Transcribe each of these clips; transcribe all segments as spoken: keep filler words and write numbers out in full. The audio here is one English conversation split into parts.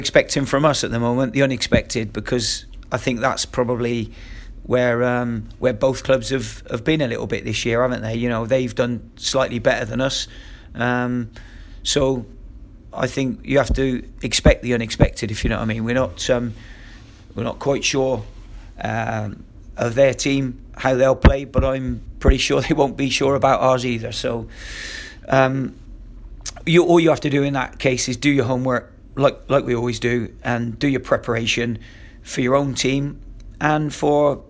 expecting from us at the moment, the unexpected, because I think that's probably where um, where both clubs have, have been a little bit this year, haven't they? You know, they've done slightly better than us. Um, so I think you have to expect the unexpected, if you know what I mean. We're not um, we're not quite sure um, of their team, how they'll play, but I'm pretty sure they won't be sure about ours either. So um, you all you have to do in that case is do your homework, like like we always do, and do your preparation for your own team and for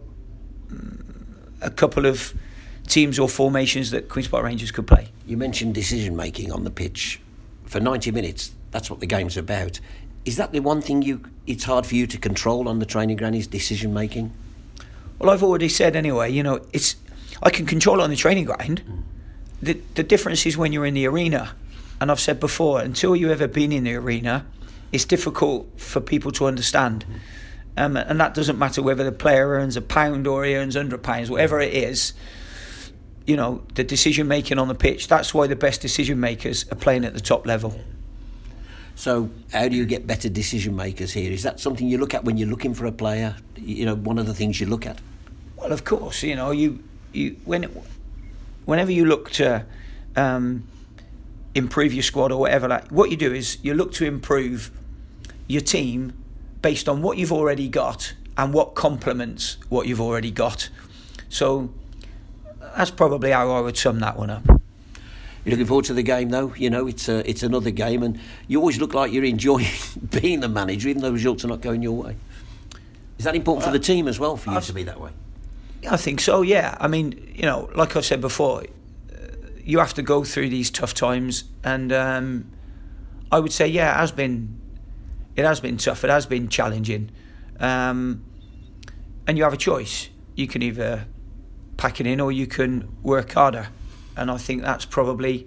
a couple of teams or formations that Queen's Park Rangers could play. You mentioned decision making on the pitch. For ninety minutes, that's what the game's about. Is that the one thing you it's hard for you to control on the training ground, is decision making? Well, I've already said anyway, you know, it's I can control it on the training ground. Mm. The the difference is when you're in the arena. And I've said before, until you've ever been in the arena, it's difficult for people to understand. Mm. Um, and that doesn't matter whether the player earns a pound or he earns one hundred pounds, whatever it is. You know, the decision making on the pitch, that's why the best decision makers are playing at the top level. So how do you get better decision makers here? Is that something you look at when you're looking for a player? You know, one of the things you look at? Well, of course, you know, you you when whenever you look to um, improve your squad or whatever, like, what you do is you look to improve your team based on what you've already got and what complements what you've already got. So that's probably how I would sum that one up. You're looking forward to the game, though. You know, it's a, it's another game, and you always look like you're enjoying being the manager, even though results are not going your way. Is that important for the team as well, for you I've, to be that way? I think so, yeah. I mean, you know, like I've said before, you have to go through these tough times, and um, I would say, yeah, it has been, it has been tough. It has been challenging, um, and you have a choice. You can either pack it in or you can work harder. And I think that's probably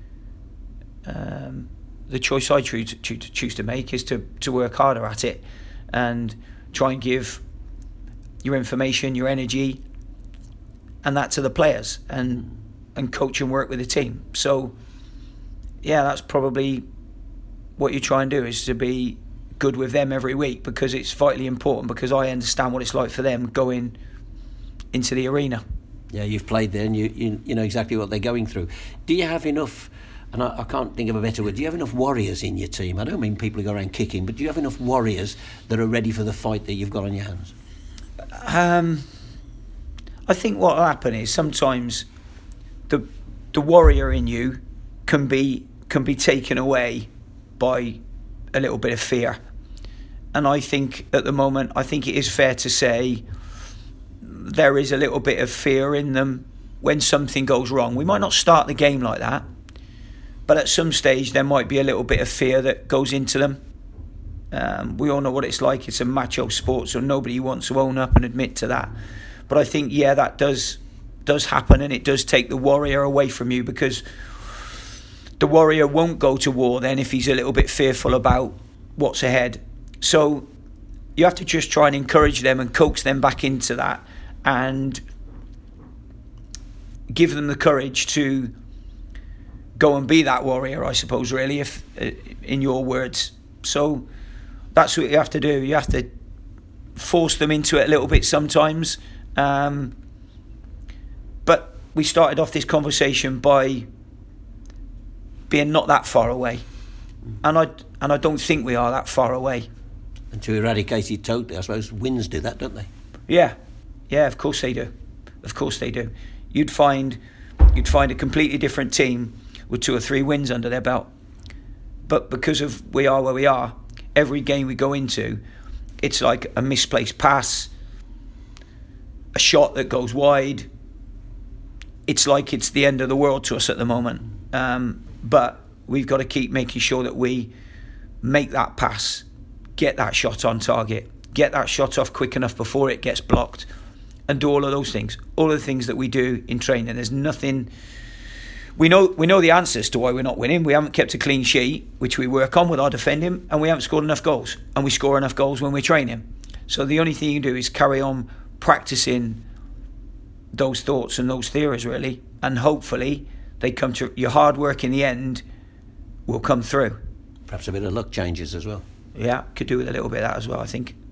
um, the choice I choose, choose to make, is to, to work harder at it and try and give your information, your energy, and that to the players, and and coach and work with the team. So, yeah, that's probably what you try and do, is to be good with them every week, because it's vitally important, because I understand what it's like for them going into the arena. Yeah, you've played there and you, you you know exactly what they're going through. Do you have enough, and I, I can't think of a better word, do you have enough warriors in your team? I don't mean people who go around kicking, but do you have enough warriors that are ready for the fight that you've got on your hands? Um, I think what will happen is sometimes the the warrior in you can be can be taken away by a little bit of fear. And I think at the moment, I think it is fair to say there is a little bit of fear in them when something goes wrong. We might not start the game like that, but at some stage there might be a little bit of fear that goes into them. Um, we all know what it's like. It's a macho sport, so nobody wants to own up and admit to that. But I think, yeah, that does does happen, and it does take the warrior away from you, because the warrior won't go to war then if he's a little bit fearful about what's ahead. So you have to just try and encourage them and coax them back into that, and give them the courage to go and be that warrior, I suppose, really, if in your words. So that's what you have to do. You have to force them into it a little bit sometimes. Um, but we started off this conversation by being not that far away, and I and I don't think we are that far away. And to eradicate it totally, I suppose wins do that, don't they? Yeah, yeah, of course they do. Of course they do. You'd find you'd find a completely different team with two or three wins under their belt. But because of we are where we are, every game we go into, it's like a misplaced pass, a shot that goes wide. It's like it's the end of the world to us at the moment. Um, but we've got to keep making sure that we make that pass, get that shot on target, get that shot off quick enough before it gets blocked, and do all of those things. All of the things that we do in training. There's nothing... We know we know the answers to why we're not winning. We haven't kept a clean sheet, which we work on with our defending, and we haven't scored enough goals. And we score enough goals when we're training. So the only thing you can do is carry on practicing those thoughts and those theories, really. And hopefully they come to... Your hard work in the end will come through. Perhaps a bit of luck changes as well. Yeah, could do with a little bit of that as well, I think.